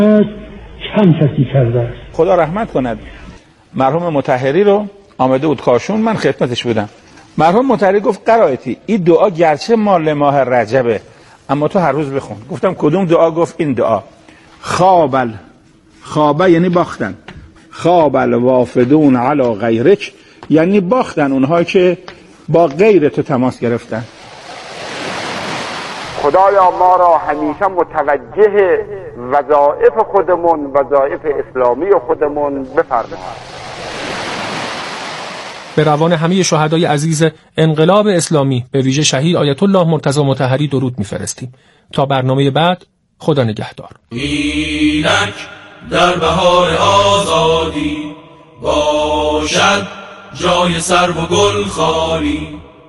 چند کسی کرده است. خدا رحمت کند مرحوم مطهری رو آمده بود کاشون، من خدمتش بودم. مرحوم مطهری گفت قرائتی این دعا گرچه مال ماه رجبه اما تو هر روز بخون. گفتم کدوم دعا؟ گفت این دعا خوابه یعنی باختن، خواب الوافدون علی غیرک یعنی باختن اونها که با غیر تو تماس گرفتن. خدایا ما را همیشه متوجه وظایف خودمون، وظایف اسلامی خودمون بفرما. به روان همه شهدای عزیز انقلاب اسلامی به ویژه شهید آیت الله مرتضی مطهری درود می‌فرستیم. تا برنامه بعد، خدا نگهدار. اینک در بهار آزادی باشد جای سرو و گل خالی.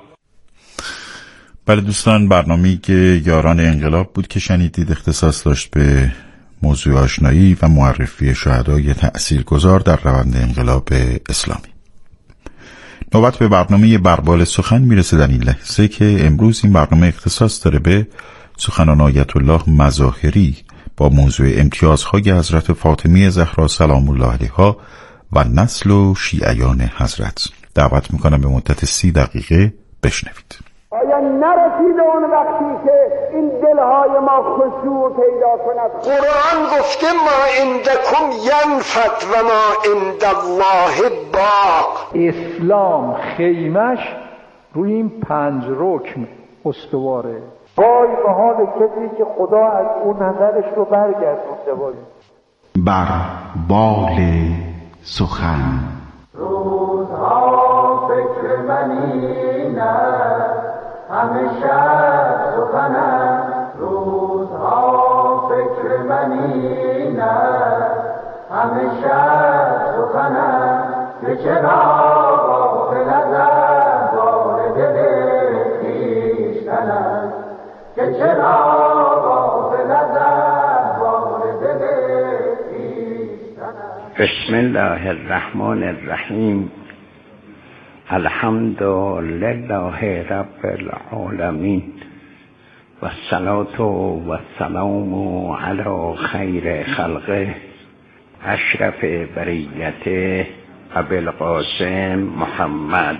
بله دوستان، برنامه‌ای که یاران انقلاب بود که شنیدید اختصاص داشت به موضوع آشنایی و معرفی شهدای تأثیرگذار در روند انقلاب اسلامی. نوبت به برنامه بربال سخن میرسه در این لحظه که امروز این برنامه اختصاص داره به سخنان آیت الله مظاهری با موضوع امتیازهای حضرت فاطمه زهرا سلام الله علیها و نسل و شیعیان حضرت. دعوت میکنم به مدت 30 دقیقه بشنوید. آیا نرسیده اون وقتی که این دلهای ما خشوع پیدا کند؟ قرآن گفته ما عندکم ینفد و ما عند الله باق. اسلام خیمش روی این 5 رکن استواره. وای به حال کسی که خدا از اون نظرش رو برگردونده. وای بر بال سخن. روزها فکر منینه همه شب سخنم، روزها فکر منینه همه شب سخنم، که چرا غافل ازم بار دل خویشتنم، که چرا غافل ازم بار دل خویشتنم. بسم الله الرحمن الرحیم. الحمد لله رب العالمین و الصلاة و السلام علی خیر خلقه اشرف بریته ابی القاسم محمد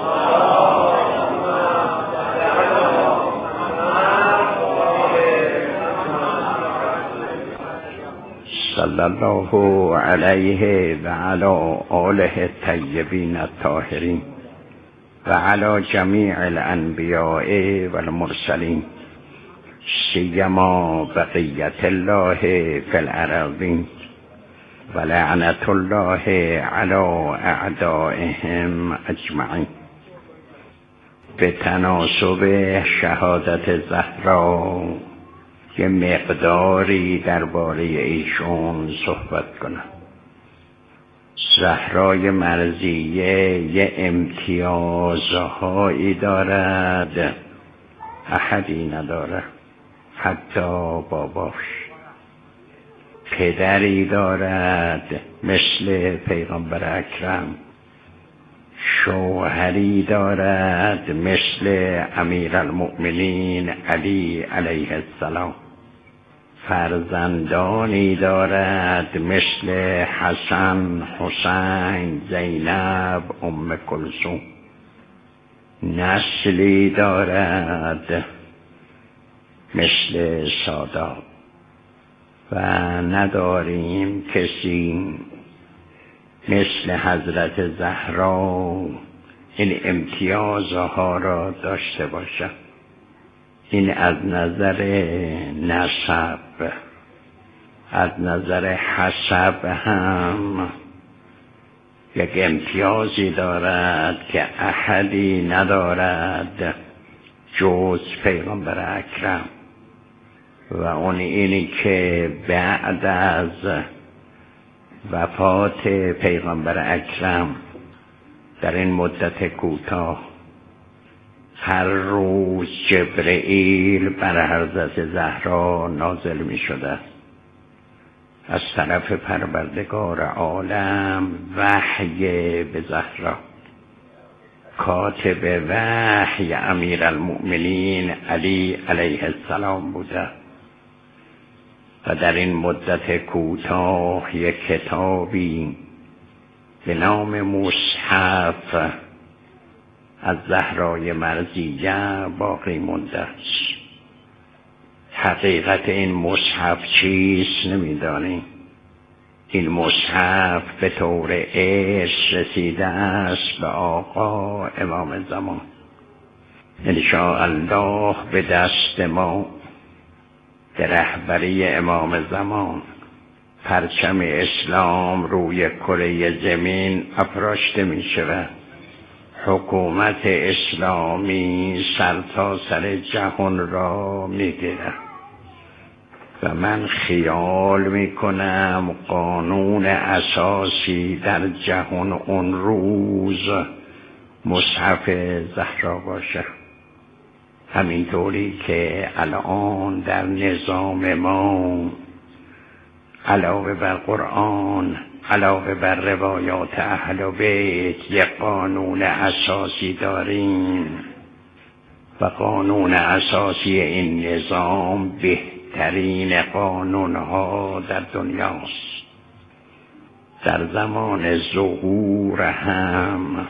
صلی الله علیه و علی آله الطیبین الطاهرین و علی جمیع الانبیاء و المرسلین سیما بقیت الله فی الارضین و لعنت الله علی اعدائهم اجمعین. به تناسب شهادت زهرا یه مقداری درباره ایشون صحبت کنم. زهرای مرضیه یه امتیازهایی دارد احدی نداره، حتی باباش. پدری دارد مثل پیغمبر اکرم، شوهری دارد مثل امیرالمؤمنین علی علیه السلام، فرزندانی دارد مثل حسن، حسین، زینب، ام کلثوم. نسلی دارد مثل سادات و نداریم کسی مثل حضرت زهرا این امتیازها را داشته باشد. این از نظر نسب، از نظر حسب هم یک امتیازی دارد که احدی ندارد جز پیغمبر اکرم، و اون اینی که بعد از وفات پیغمبر اکرم در این مدت کوتاه هر روز جبرئیل بر حضرت زهرا نازل می شده از طرف پروردگار عالم. وحی به زهرا، کاتب وحی امیرالمؤمنین علی علیه السلام بوده. و در این مدت کوتاه یک کتابی به نام مصحف از زهرای مرضیه باقی مونده است. حقیقت این مصحف چیست نمیدانیم. این مصحف به طور ارث رسیده است به آقا امام زمان. انشاءالله به دست ما به رهبری امام زمان پرچم اسلام روی کره زمین افراشته می شود. حکومت اسلامی سرتاسر جهان را می گیرد و من خیال می کنم قانون اساسی در جهان اون روز مصحف زهرا باشه. همینطوری که الان در نظام ما علاوه بر قرآن، علاوه بر روایات اهل بیت یک قانون اساسی داریم و قانون اساسی این نظام بهترین قانونها در دنیاست. در زمان ظهور هم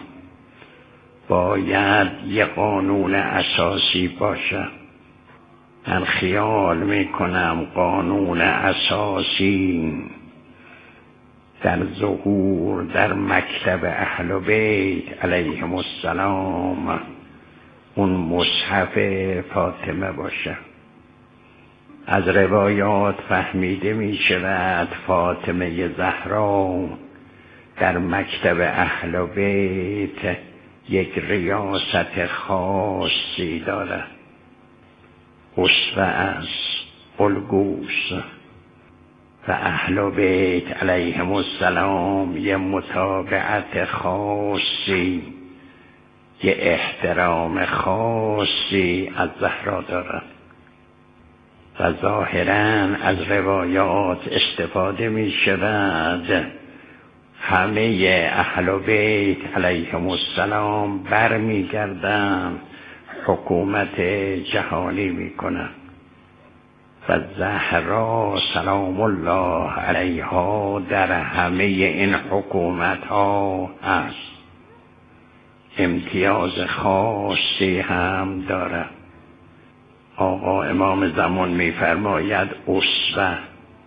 باید یک قانون اساسی باشه. من خیال میکنم قانون اساسی در ظهور در مکتب اهل بیت علیهم السلام اون مصحف فاطمه باشه. از روایات فهمیده می شود فاطمه زهرا در مکتب اهل بیت یک ریاست خاصی دارد. اسوه است، الگوست و اهل بیت علیهم السلام یه متابعت خاصی، یه احترام خاصی از زهرا دارد و ظاهراً از روایات استفاده می شود. همه اهل بیت علیهم السلام برمی گردند حکومت جهانی می کنند و زهرا سلام الله علیها در همه این حکومت ها هست. امتیاز خاصی هم دارد. آقا امام زمان می فرماید اسوه،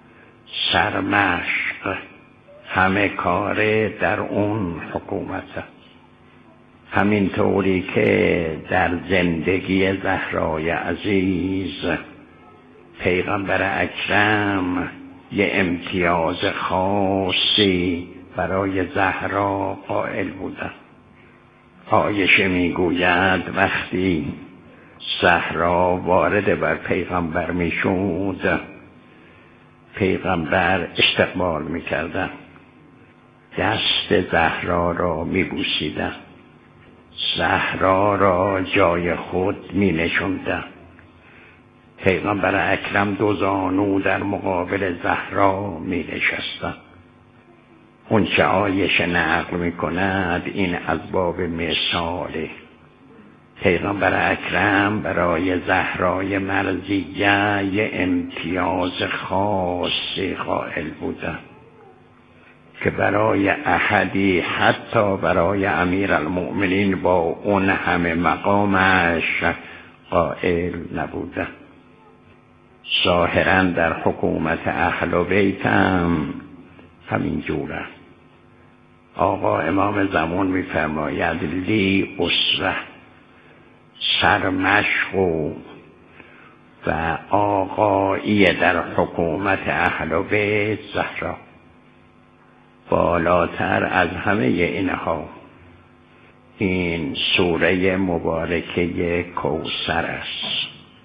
سرمشق، همه کاره در اون حکومت هست. همینطوری که در زندگی زهرای عزیز پیغمبر اکرم یه امتیاز خاصی برای زهرا قائل بودن. عایشه میگوید وقتی زهرا وارد بر پیغمبر میشد، پیغمبر استقبال میکردن، دست زهرا را میبوسیدن، زهرا را جای خود می نشوندن. پیغمبر اکرم دو زانو در مقابل زهرا می نشستن. اون چه عایشه نقل می کند این از باب مثاله. پیغمبر اکرم برای زهرای مرضیه یه امتیاز خاصی قائل بودن که برای احدی حتی برای امیرالمؤمنین با اون همه مقامش قائل نبودن. ظاهراً در حکومت اهل بیت هم همین جوره. آقا امام زمان می‌فرماید لی اسوه، سرمشق و آقایی در حکومت اهل بیت زهرا. بالاتر از همه اینها این سوره مبارکه کوثر است.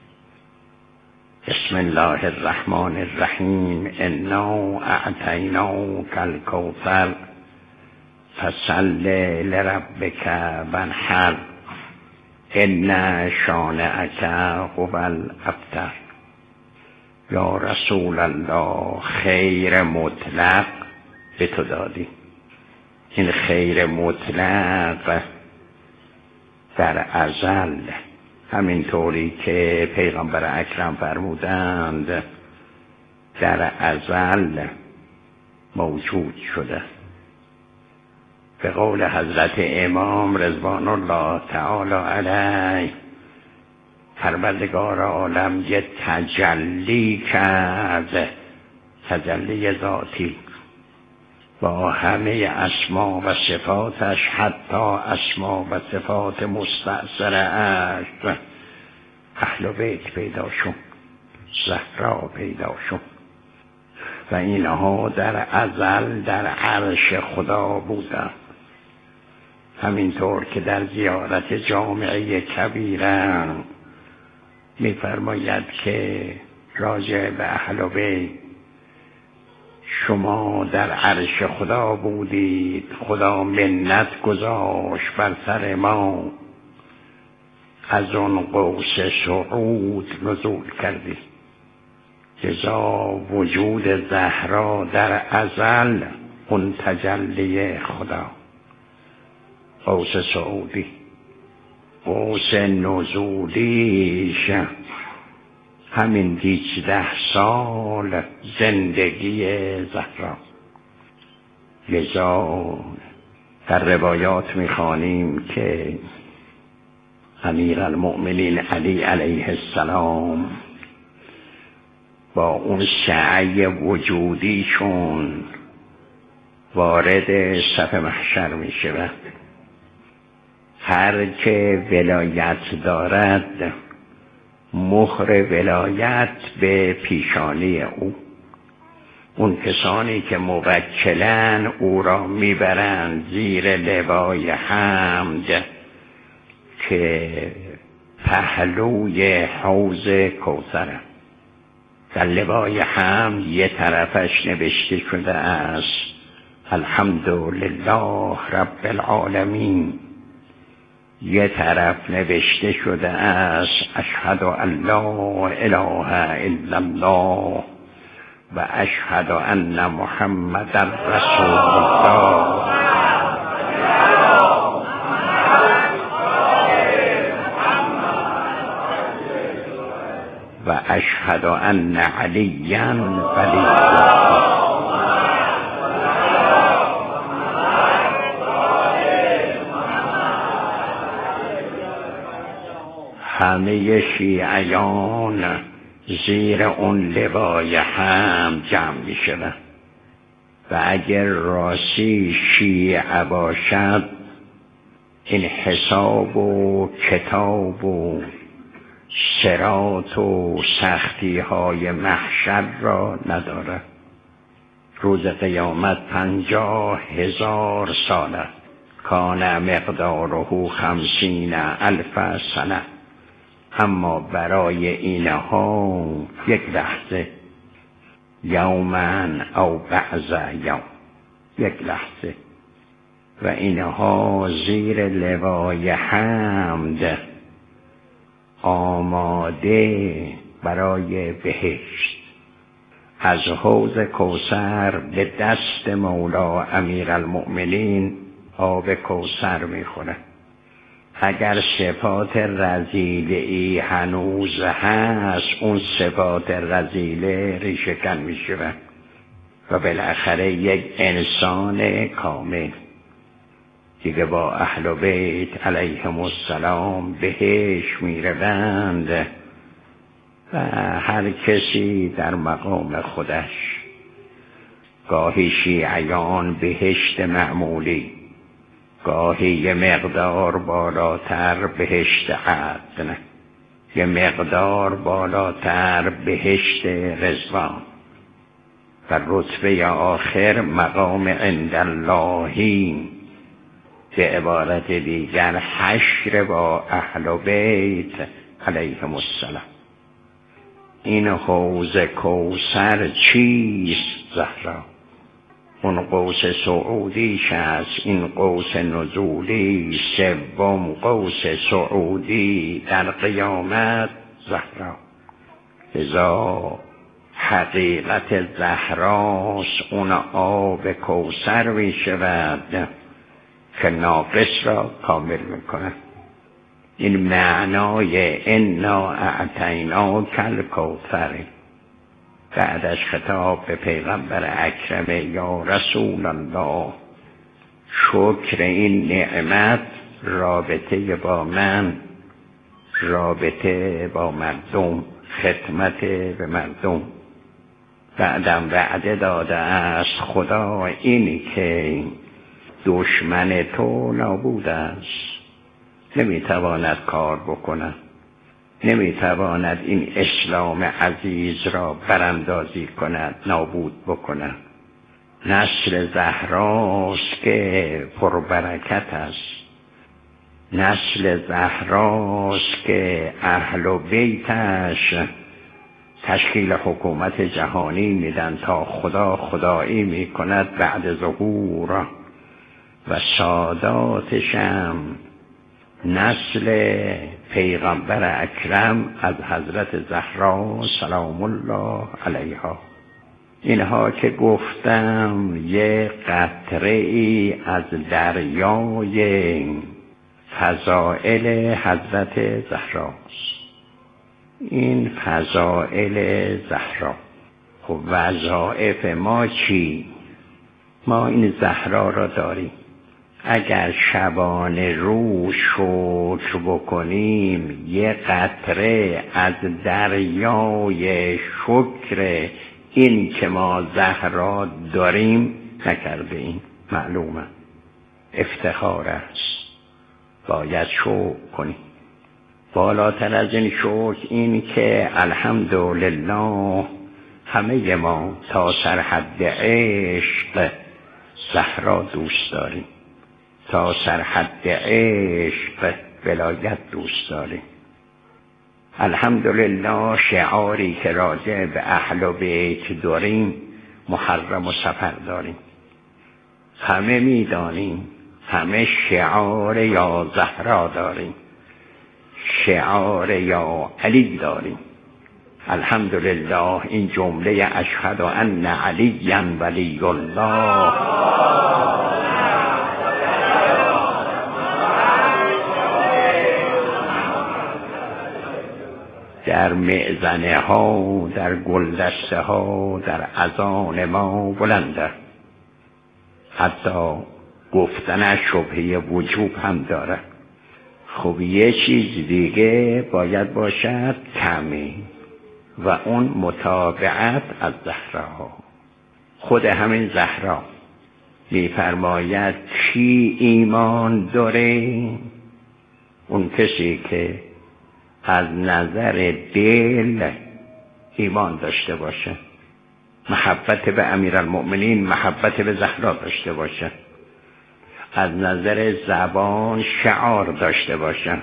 بسم الله الرحمن الرحیم انا اعطیناک الکوثر فصل لربک وانحر ان شانئک هو الابتر. یا رسول الله خیر مطلق به تو دادی. این خیر مطلق در ازل، همینطوری که پیغمبر اکرم فرمودند در ازل موجود شده. به قول حضرت امام رضوان الله تعالی علیه، پروردگار عالم یه تجلی کرد، تجلی ذاتی با همه اسما و صفاتش، حتی اسما و صفات مستأثرش. اهل بیت پیدا شد، زهرا پیدا شد و اینها در ازل در عرش خدا بودند. همینطور که در زیارت جامعه کبیره می‌فرماید که راجع به اهل بیت، شما در عرش خدا بودید، خدا منت گذاشت بر سر ما، از اون قوس صعود نزول کردید. جزا وجود زهرا در ازل اون تجلی خدا. قوس صعودی، قوس نزولیش همین 18 سال زندگی زهرا. لذا در روایات میخوانیم که امیرالمؤمنین علی علیه السلام با اون سعی وجودیشون وارد صف محشر میشه. هر که ولایت دارد مهر ولایت به پیشانی او، اون کسانی که موکلن او را میبرند زیر لوای حمد که پهلوی حوض کوثر. در لوای حمد یه طرفش نوشته شده است الحمدلله رب العالمین، یه طرف نوشته شده است اشهد ان لا اله الا الله و اشهد ان محمد رسول الله و اشهد ان علیا ولی الله. همه شیعیان زیر اون لوای هم جمع می شدن و اگر راستی شیعه باشد این حساب و کتاب و صراط و سختی های محشر را ندارد. روز قیامت 50,000 ساله، کان مقداره 50,000 سنه، اما برای اینها یک لحظه، یومن او بعض یوم، یک لحظه. و اینها زیر لوای حمد آماده برای بهشت. از حوض کوثر به دست مولا امیرالمؤمنین آب کوثر میخورن. اگر صفات رذیله‌ای هنوز هست، اون صفات رذیله ریشه‌کن میشوند و بالاخره یک انسان کامل دیگه با اهل بیت علیهم السلام بهشت میروند و هر کسی در مقام خودش. گاهی شیعیان بهشت معمولی، گاهی یه مقدار بالاتر بهشت عدن، یه مقدار بالاتر بهشت رضوان و رتبه آخر مقام عند اللهی. به عبارت دیگر حشر با اهل بیت علیهم السلام. این حوض کوثر چیست زهرا؟ اون قوس صعودیش است، این قوس نزولی، سوم قوس صعودی در قیامت زهرا. لذا حقیقت زهراست اون آب کوثر می شود که ناقص را کامل می کند. این معنای انا اعطیناک الکوثر. بعدش خطاب به پیغمبر اکرم یا رسول الله، شکر این نعمت رابطه با من، رابطه با مردم، خدمت به مردم. بعدم وعده داده است خدا اینی که دشمن تو نابود است، نمیتواند کار بکند، نمیتواند این اسلام عزیز را براندازی کند، نابود بکند. نسل زهراست که پربرکت است، نسل زهراست که اهل و بیتش تشکیل حکومت جهانی میدن تا خدا خدایی میکند بعد ظهور، و ساداتشم نسل پیغمبر اکرم از حضرت زهرا سلام الله علیها. اینها که گفتم یه قطره ای از دریای فضائل حضرت زهراست. این فضائل زهرا، خب وظایف ما چی؟ ما این زهرا را داریم. اگر شبانه رو شکر بکنیم یه قطره از دریای شکر این که ما زهرا داریم نکرده ایم، معلومه افتخار است، باید شکر کنیم. بالاتر از این شکر این که الحمدلله همه ما تا سرحد عشق زهرا دوست داریم، تا سرحد عشق ولایت دوست داریم. الحمدلله شعاری که راجع به اهل و بیت داریم محرم و سفر داریم. همه میدانیم، همه شعار یا زهرا داریم، شعار یا علی داریم. الحمدلله این جمله اشهد ان علیا ولی الله در معزنه ها، در گلدسته ها، در اذان ما بلنده. حتی گفتنش شبهه وجوب هم داره. خب یه چیز دیگه باید باشد کمی، و اون متابعت از زهرا. خود همین زهرا میفرماید کی ایمان داره؟ اون کسی که از نظر دل ایمان داشته باشه، محبت به امیرالمؤمنین، محبت به زهرا داشته باشه، از نظر زبان شعار داشته باشه،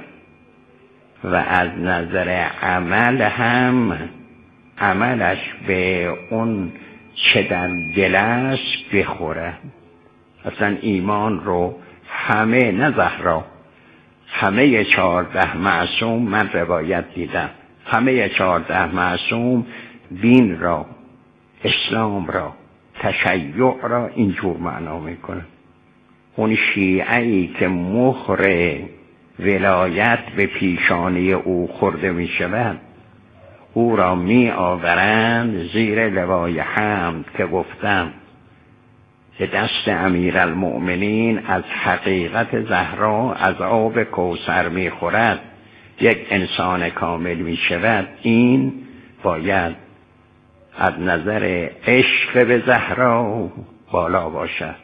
و از نظر عمل هم عملش به اون چه در دل است بخوره. اصلا ایمان رو همه، نه زهرا، همه 14 معصوم من روایت دیدم، همه 14 معصوم دین را، اسلام را، تشیع را اینجور معنا میکنه. اون شیعه‌ای که مهر ولایت به پیشانی او خورده می شود، او را می آورند زیر لوای حمد که گفتم که دست امیرالمؤمنین از حقیقت زهرا از آب کوثر می خورد، یک انسان کامل می شود. این باید از نظر عشق به زهرا بالا باشد.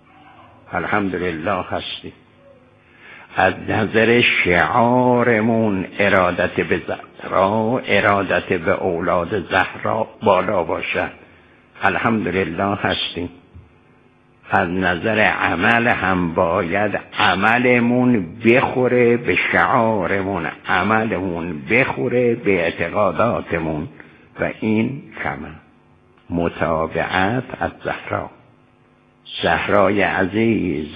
الحمدلله هستی. از نظر شعارمون ارادت به زهرا، ارادت به اولاد زهرا بالا باشد. الحمدلله هستیم. از نظر عمل هم باید عملمون بخوره به شعارمون، عملمون بخوره به اعتقاداتمون، و این کمه. متابعت از زهرا. زهرای عزیز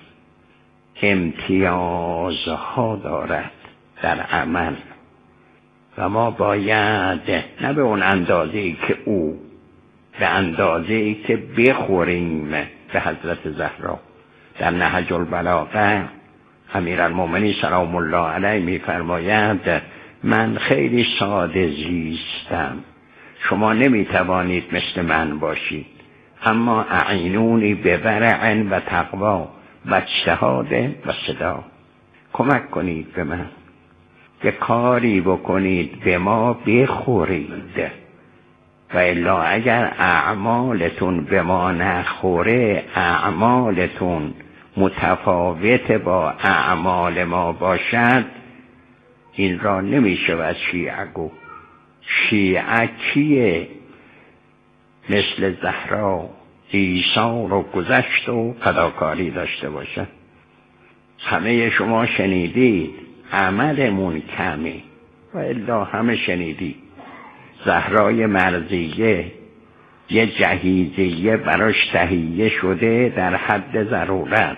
امتیازها دارد در عمل، و ما باید نه به اون اندازه‌ای که او، به اندازه‌ای که بخوریم به حضرت زهرا. در نهج البلاغه امیرالمؤمنین سلام الله علیه می‌فرمایند من خیلی ساده زیستم، شما نمیتوانید مثل من باشید، اما اعینونی به ورع و تقوا و اجتهاد و صدا. کمک کنید به من، یه کاری بکنید به ما بخورید، و الا اگر اعمالتون به ما نخوره، اعمالتون متفاوت با اعمال ما باشد، این را نمیشه از شیعه گو. شیعه کیه؟ مثل زهرا ایثار و گذشت و فداکاری داشته باشد. همه شما شنیدید عملمون کمه، و الا همه شنیدید زهرای مرضیه یه جهیزیه براش تهیه شده در حد ضرورت.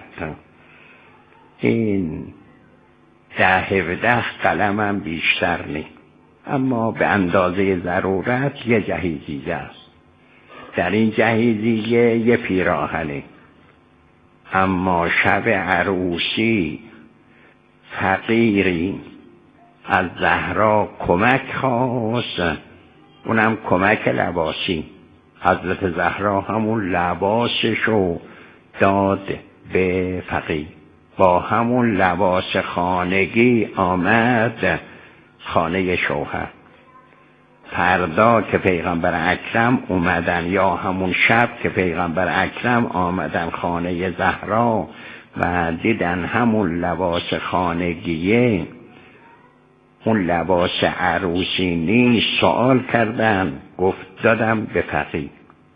این 10-17 قلمم بیشتر نیست، اما به اندازه ضرورت یه جهیزیه است. در این جهیزیه یه پیراهنه، اما شب عروسی فقیری از زهرا کمک خواست، اونم کمک لباسی. حضرت زهرا همون لباسشو داد به فقیر، با همون لباس خانگی آمد خانه شوهر. فردا که پیغمبر اکرم اومدن، یا همون شب که پیغمبر اکرم آمدن خانه زهرا و دیدن همون لباس خانگیه، اون لباس عروسی نیست، سوال کردن، گفت دادم به فقیر.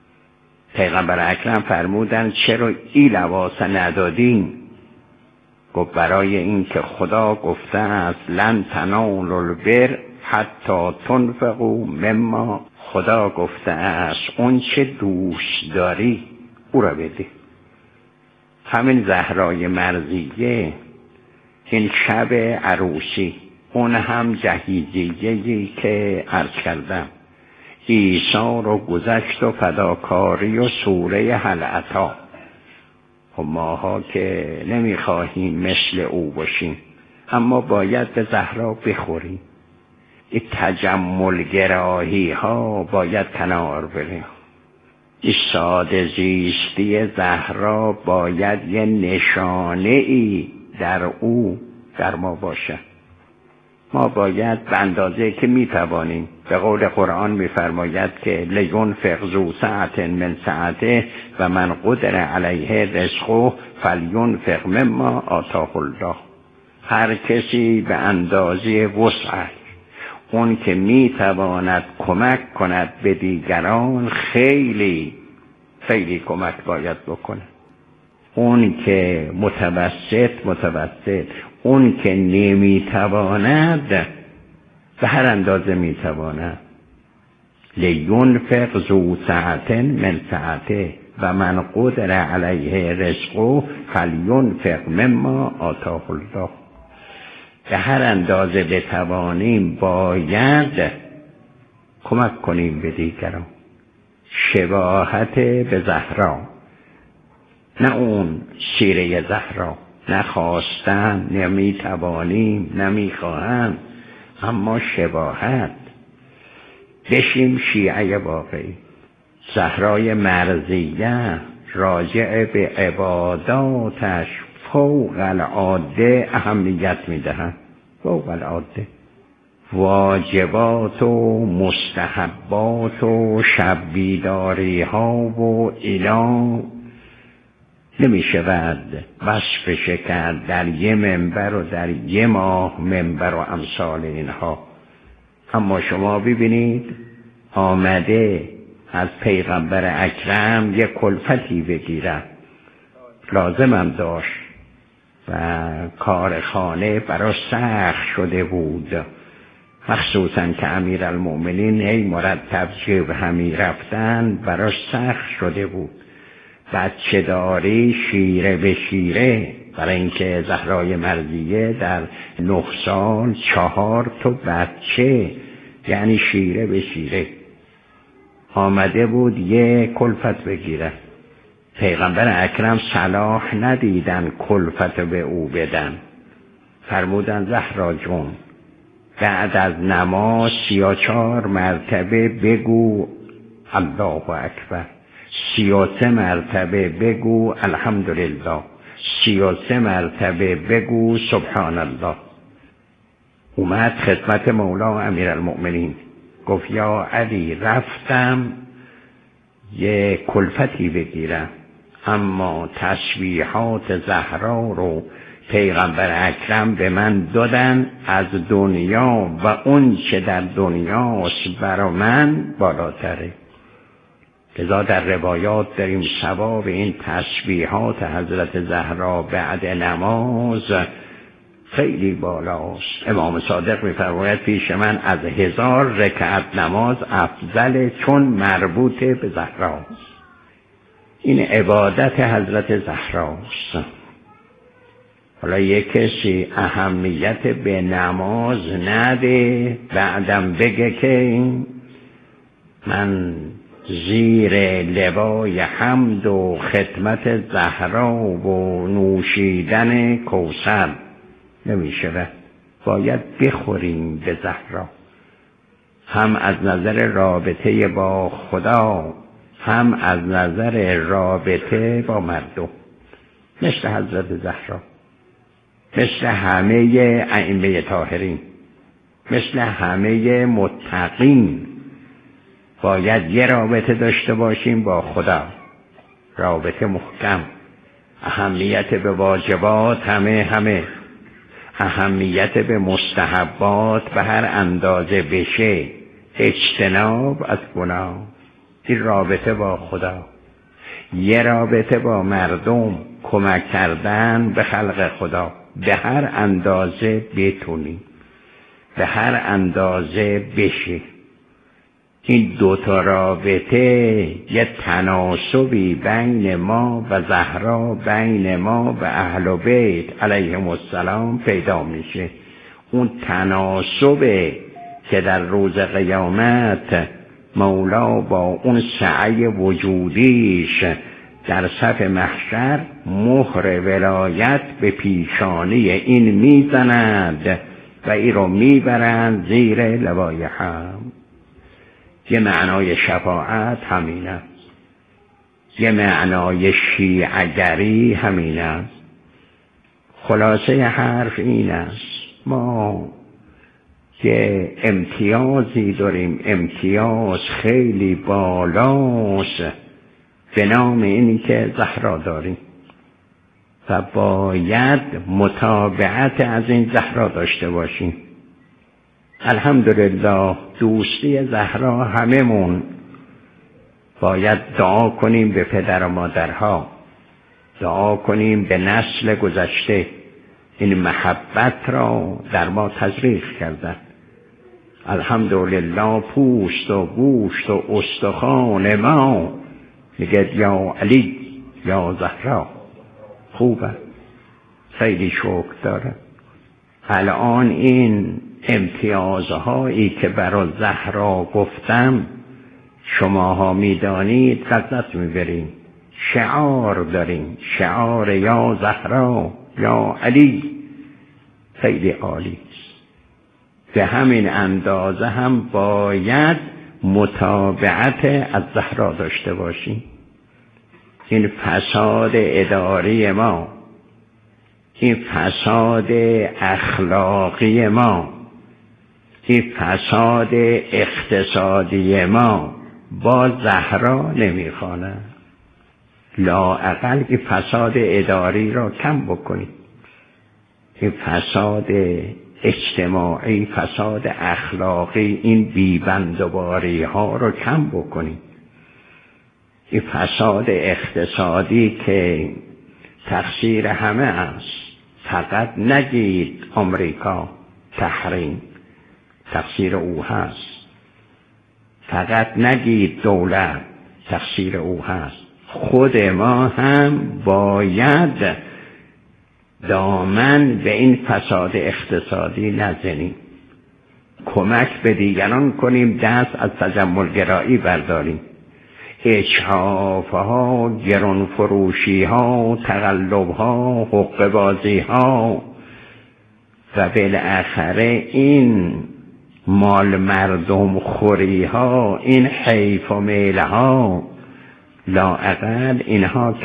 پیغمبر اکرم فرمودن چرا این لباس ندادین؟ گفت برای این که خدا گفته است لن تنالوا البر حتی تنفقوا مما، خدا گفته است اون چه دوست داری او را بده. همین زهرای مرضیه این شب عروسی، اون هم جهیزیه‌ای که عرض کردم، ایثار و گذشت و فداکاری و سوره هل اتی. و ماها که نمیخواهیم مثل او باشیم، اما باید به زهرا بخوریم. این تجمل گراهی ها باید کنار بریم. این ساده زیستی زهرا باید یه نشانه ای در او در ما باشه. ما باید به اندازه که میتوانیم، به قول قرآن میفرماید که لینفق ذو سعة من سعته و من قدر علیه رزقه فلینفق مما آتاه الله. هر کسی به اندازه وسعش، اون که میتواند کمک کند به دیگران، خیلی خیلی کمک باید بکنه. اون که متوسط، اون که نمیتواند به هر اندازه میتواند. لینفق ذو سعة من سعته و من قدر علیه رزقه فلینفق مما آتاه الله. به هر اندازه بتوانیم باید کمک کنیم به دیگران. شباهت به زهرا، نه اون سیره زهرا، نه خواستن، نمیتوانیم، نمیخواهم، اما شباهت. بشیم شیعه واقعی. زهرای مرضیه راجع به عباداتش فوق العاده اهمیت میدهند، فوق العاده. واجبات و مستحبات و شب بیداری ها و اینا نمیشود وصفش کرد در یه منبر و در یه ماه منبر و امثال اینها. اما شما ببینید آمده از پیغمبر اکرم یک کلفتی بگیرد، لازمم داشت و کار خانه براش سخت شده بود، مخصوصا که امیرالمؤمنین ای مرتب جبه همی رفتن، براش سخت شده بود. بچه داری شیره به شیره، برای اینکه زهرای مرضیه در 9 سال 4 تا بچه، یعنی شیره به شیره آمده بود یه کلفت بگیره. پیغمبر اکرم صلاح ندیدن کلفت به او بدن، فرمودن زهرا جون بعد از نماز 34 مرتبه بگو الله اکبر، 33 مرتبه بگو الحمدلله، 33 مرتبه بگو سبحان الله. اومد خدمت مولا امیرالمؤمنین گفت یا علی رفتم یه کلفتی بگیرم، اما تسبیحات زهرا رو پیغمبر اکرم به من دادن، از دنیا و اون چه در دنیاست برا من بالاتره. لذا در روایات داریم ثواب این تسبیحات حضرت زهرا بعد نماز خیلی بالاست. امام صادق می‌فرماید پیش من از 1000 رکعت نماز افضل، چون مربوط به زهراست. این عبادت حضرت زهراست. حالا یک کسی اهمیت به نماز نده، بعدم بگه که من زیر لوای حمد و خدمت زهرا و نوشیدن کوثر نمیشه. باید بخوریم به زهرا، هم از نظر رابطه با خدا، هم از نظر رابطه با مردم. مثل حضرت زهرا، مثل همه ائمه طاهرین، مثل همه متقین باید یه رابطه داشته باشیم با خدا، رابطه محکم. اهمیت به واجبات همه، اهمیت به مستحبات به هر اندازه بشه، اجتناب از گناه. این رابطه با خدا. یه رابطه با مردم، کمک کردن به خلق خدا به هر اندازه بتونیم، به هر اندازه بشه. این دوتا رابطه یه تناسبی بین ما و زهرا، بین ما و اهل بیت علیهم السلام پیدا میشه. اون تناسبه که در روز قیامت مولا با اون سعی وجودیش در صف محشر مهر ولایت به پیشانی این میزند و این رو میبرند زیر لوای حمد. یه معنای شفاعت همین است، یه معنای شیعگری همین است. خلاصه حرف این است، ما که امتیازی داریم، امتیاز خیلی بالاست به نام اینی که زهرا داریم و باید متابعت از این زهرا داشته باشیم. الحمدلله دوستی زهرا هممون باید دعا کنیم به پدر و مادرها، دعا کنیم به نسل گذشته، این محبت را در ما تزریق کردن. الحمدلله پوست و گوشت و استخوان ما میگه یا علی یا زهرا. خوبه، خیلی شکر داره. الان این امتیازهایی که برای زهرا گفتم شماها میدانید، لذت میبریم. شعار داریم، شعار یا زهرا یا علی، خیلی عالی است. به همین اندازه هم باید متابعت از زهرا داشته باشیم. این فساد اداری ما، این فساد اخلاقی ما، این فساد اقتصادی ما با زهرا نمیخوانه. لااقل این فساد اداری را کم بکنیم، این فساد اجتماعی، فساد اخلاقی، این بیبندوباری ها رو کم بکنیم. این فساد اقتصادی که تقصیر همه است، فقط نگید آمریکا تحریم، تقصیر او هست. فقط نگید دولت، تقصیر او هست. خود ما هم باید دامن به این فساد اقتصادی نزنیم، کمک به دیگران کنیم، دست از تجملگرایی برداریم. اجحافها، گرانفروشیها، تقلبها، حقه‌بازیها، و بالاخره این مال مردم خوری ها، این حیف و میل ها، لااقل اینها